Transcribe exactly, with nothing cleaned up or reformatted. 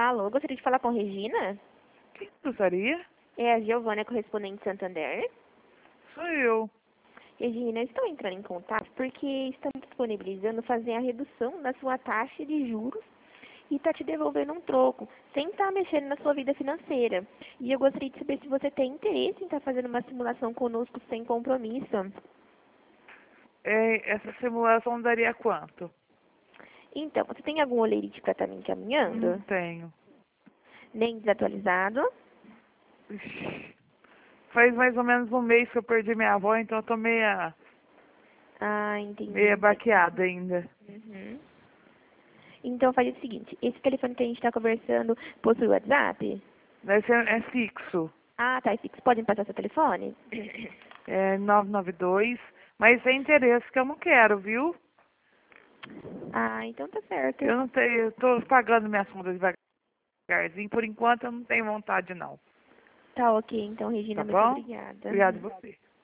Alô, gostaria de falar com Regina? Quem gostaria? É a Giovana, correspondente Santander. Sou eu. Regina, estou entrando em contato porque estamos disponibilizando fazer a redução da sua taxa de juros e está te devolvendo um troco, sem estar mexendo na sua vida financeira. E eu gostaria de saber se você tem interesse em estar fazendo uma simulação conosco sem compromisso. É, essa simulação daria quanto? Então, você tem algum olerite para estar me Não encaminhando? tenho. Nem desatualizado? Ixi, faz mais ou menos um mês que eu perdi minha avó, então eu tô meia, Ah, entendi. meia baqueada ainda. Uhum. Então, faz o seguinte, esse telefone que a gente está conversando possui WhatsApp? Deve ser, é fixo. Ah, tá, e vocês podem passar seu telefone? É nove nove dois, mas é interesse que eu não quero, viu? Ah, então tá certo. Eu não tenho, eu tô pagando minhas contas devagarzinho. Por enquanto eu não tenho vontade não. Tá ok, então, Regina, Tá muito bom? obrigada. Obrigado a você.